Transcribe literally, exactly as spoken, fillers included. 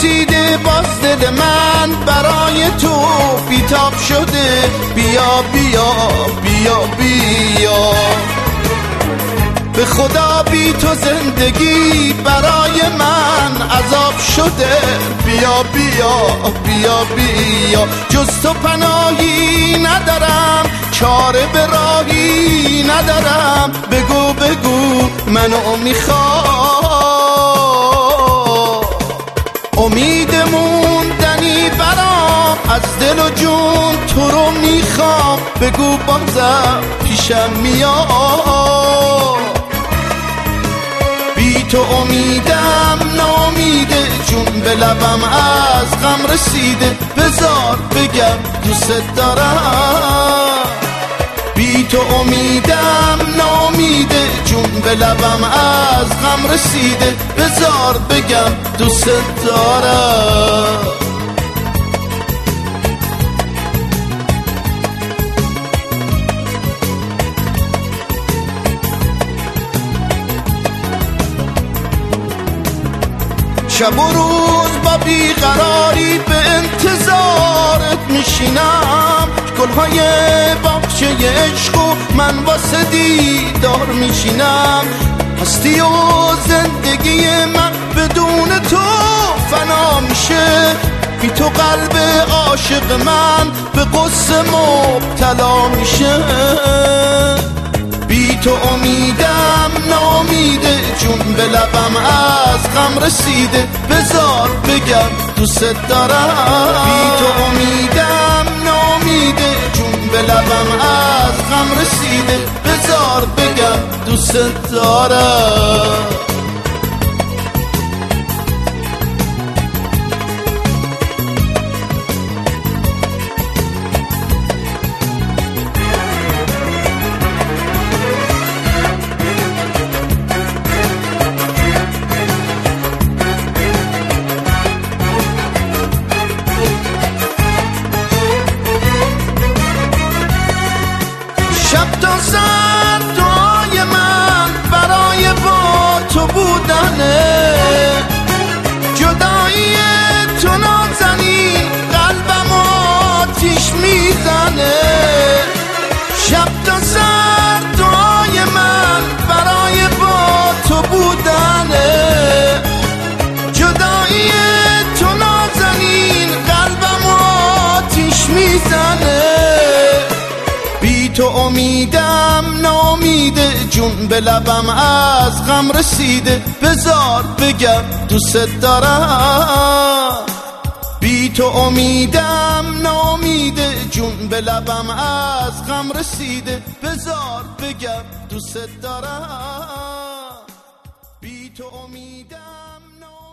رسیده باز دل من برای تو بیتاب شده. بیا بیا بیا بیا به خدا بی تو زندگی برای من عذاب شده. بیا بیا بیا بیا جز تو پناهی ندارم، چاره به راهی ندارم. بگو بگو منو میخوای، امید موندنی برام از دل و جون تو رو میخوام. بگو بازم پیشم میاد، بی تو امیدم نامیده، جون به لبم از غم رسیده. بذار بگم دوست دارم، بی تو امیدم نامیده، جون به لبم از غم رسیده. بذار بگم دوست دارم. شب و روز با بیقراری به انتظارت میشینم، گلهای باغچه عشق و من واسه دیدار میشینم. هستی و زندگی من بدون تو فنا میشه، بی تو قلب عاشق من به غصه مبتلا میشه. بی تو امیدم نامیده، جون به لبم از غم رسیده. بذار بگم دوست دارم، بی تو امیدم نامیده، جون به لبم از غم رسیده. بذار بگم دوست دارم. شب تا سر دعای من برای با تو بودنه، جدایی تو نازنین قلبم آتیش میزنه. شب تا سر دعای من برای با تو بودنه، جدایی تو نازنین قلبم آتیش میزنه. بی تو امیدم نامیده، جون به لبم از غم رسیده. بذار بگم دوست دارم، بی تو امیدم نامیده، جون به لبم از غم رسیده. بذار بگم دوست دارم، بی تو امیدم نامیده.